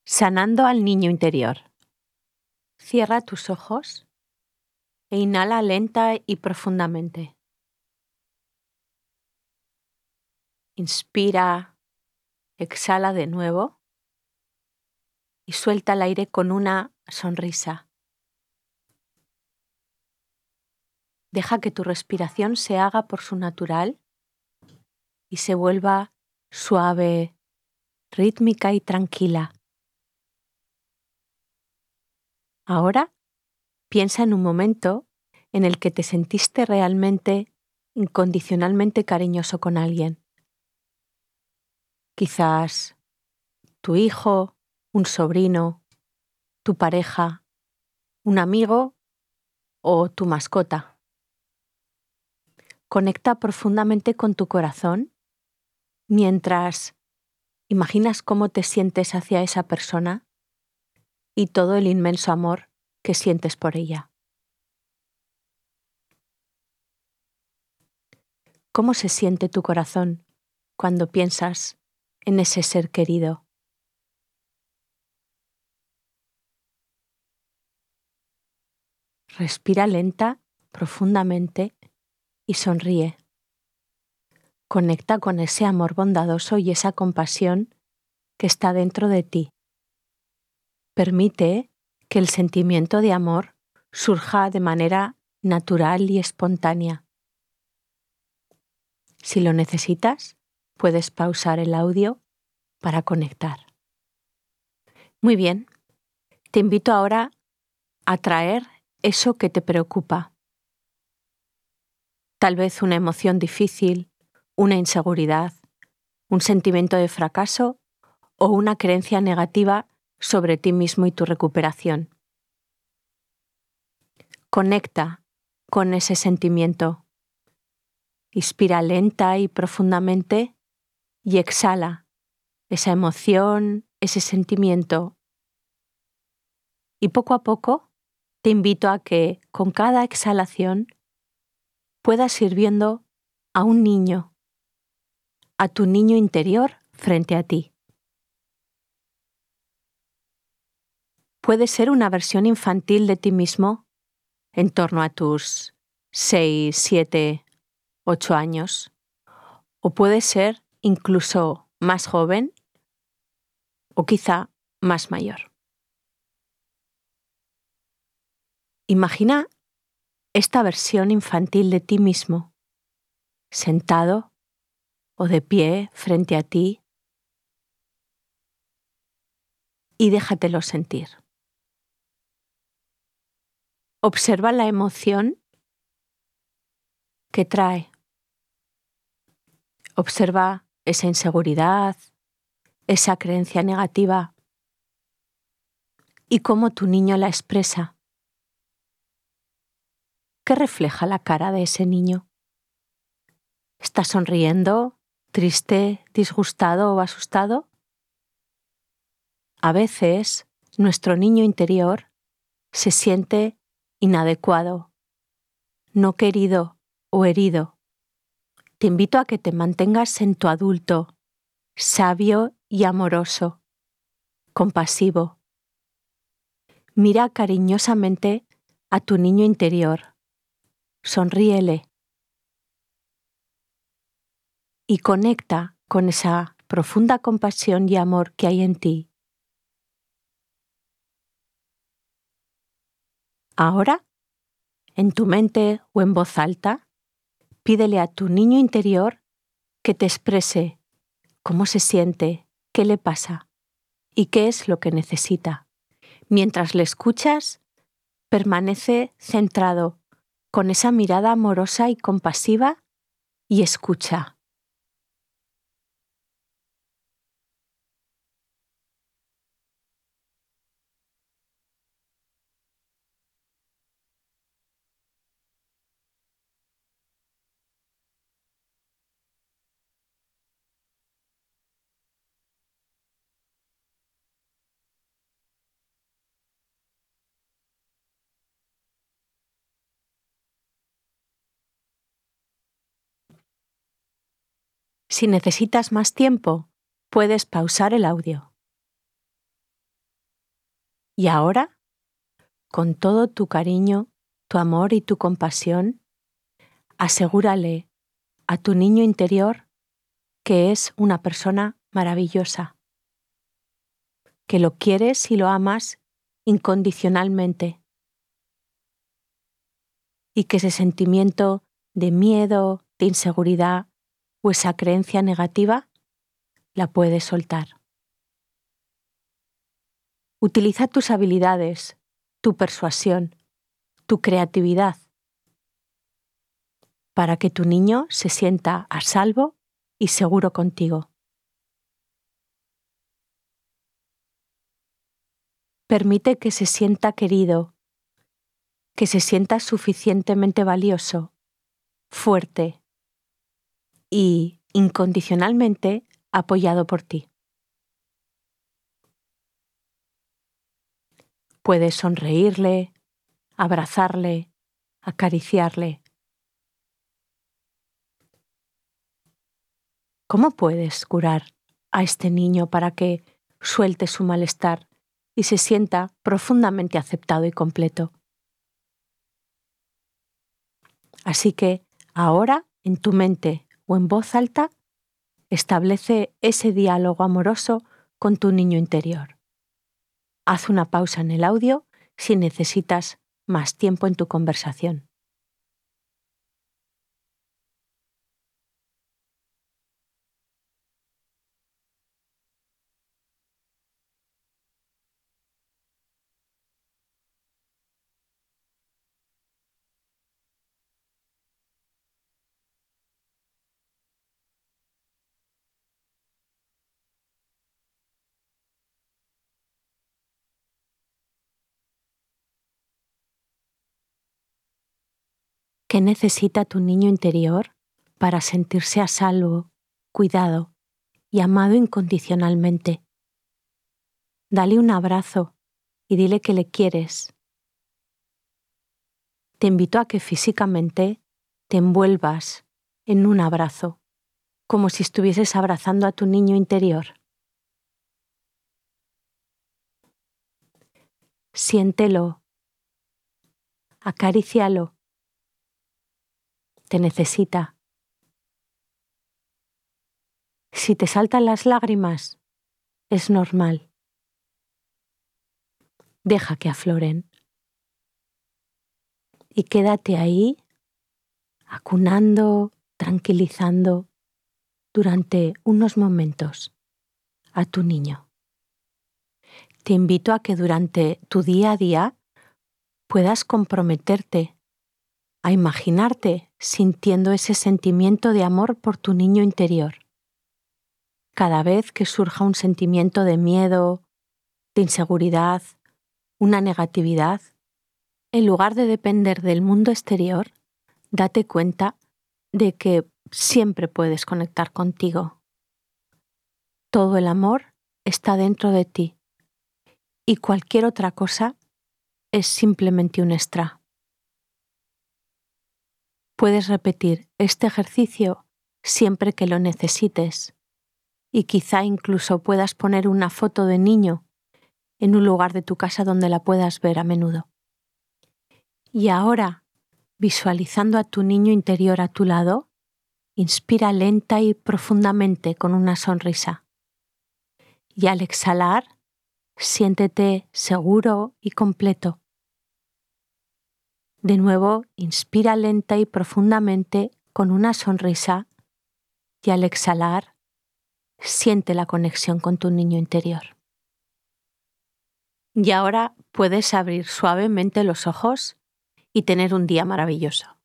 Sanando al niño interior. Cierra tus ojos e inhala lenta y profundamente. Inspira, exhala de nuevo y suelta el aire con una sonrisa. Deja que tu respiración se haga por su natural y se vuelva suave, rítmica y tranquila. Ahora piensa en un momento en el que te sentiste realmente, incondicionalmente cariñoso con alguien. Quizás tu hijo, un sobrino, tu pareja, un amigo o tu mascota. Conecta profundamente con tu corazón mientras imaginas cómo te sientes hacia esa persona y todo el inmenso amor que sientes por ella. ¿Cómo se siente tu corazón cuando piensas en ese ser querido? Respira lenta, profundamente y sonríe. Conecta con ese amor bondadoso y esa compasión que está dentro de ti. Permite que el sentimiento de amor surja de manera natural y espontánea. Si lo necesitas, puedes pausar el audio para conectar. Muy bien, te invito ahora a traer eso que te preocupa. Tal vez una emoción difícil, una inseguridad, un sentimiento de fracaso o una creencia negativa sobre ti mismo y tu recuperación. Conecta con ese sentimiento. Inspira lenta y profundamente y exhala esa emoción, ese sentimiento. Y poco a poco te invito a que con cada exhalación puedas ir viendo a un niño, a tu niño interior frente a ti. Puede ser una versión infantil de ti mismo en torno a tus 6, 7, 8 años. O puede ser incluso más joven o quizá más mayor. Imagina esta versión infantil de ti mismo, sentado o de pie frente a ti, y déjatelo sentir. Observa la emoción que trae. Observa esa inseguridad, esa creencia negativa y cómo tu niño la expresa. ¿Qué refleja la cara de ese niño? ¿Está sonriendo, triste, disgustado o asustado? A veces, nuestro niño interior se siente inadecuado, no querido o herido. Te invito a que te mantengas en tu adulto, sabio y amoroso, compasivo. Mira cariñosamente a tu niño interior, sonríele y conecta con esa profunda compasión y amor que hay en ti. Ahora, en tu mente o en voz alta, pídele a tu niño interior que te exprese cómo se siente, qué le pasa y qué es lo que necesita. Mientras le escuchas, permanece centrado con esa mirada amorosa y compasiva y escucha. Si necesitas más tiempo, puedes pausar el audio. Y ahora, con todo tu cariño, tu amor y tu compasión, asegúrale a tu niño interior que es una persona maravillosa, que lo quieres y lo amas incondicionalmente y que ese sentimiento de miedo, de inseguridad o esa creencia negativa la puedes soltar. Utiliza tus habilidades, tu persuasión, tu creatividad para que tu niño se sienta a salvo y seguro contigo. Permite que se sienta querido, que se sienta suficientemente valioso, fuerte y incondicionalmente apoyado por ti. Puedes sonreírle, abrazarle, acariciarle. ¿Cómo puedes curar a este niño para que suelte su malestar y se sienta profundamente aceptado y completo? Así que ahora, en tu mente o en voz alta, establece ese diálogo amoroso con tu niño interior. Haz una pausa en el audio si necesitas más tiempo en tu conversación. ¿Qué necesita tu niño interior para sentirse a salvo, cuidado y amado incondicionalmente? Dale un abrazo y dile que le quieres. Te invito a que físicamente te envuelvas en un abrazo, como si estuvieses abrazando a tu niño interior. Siéntelo, acarícialo. Te necesita. Si te saltan las lágrimas, es normal. Deja que afloren. Y quédate ahí, acunando, tranquilizando durante unos momentos a tu niño. Te invito a que durante tu día a día puedas comprometerte a imaginarte sintiendo ese sentimiento de amor por tu niño interior. Cada vez que surja un sentimiento de miedo, de inseguridad, una negatividad, en lugar de depender del mundo exterior, date cuenta de que siempre puedes conectar contigo. Todo el amor está dentro de ti y cualquier otra cosa es simplemente un extra. Puedes repetir este ejercicio siempre que lo necesites y quizá incluso puedas poner una foto de niño en un lugar de tu casa donde la puedas ver a menudo. Y ahora, visualizando a tu niño interior a tu lado, inspira lenta y profundamente con una sonrisa. Y al exhalar, siéntete seguro y completo. De nuevo, inspira lenta y profundamente con una sonrisa y al exhalar, siente la conexión con tu niño interior. Y ahora puedes abrir suavemente los ojos y tener un día maravilloso.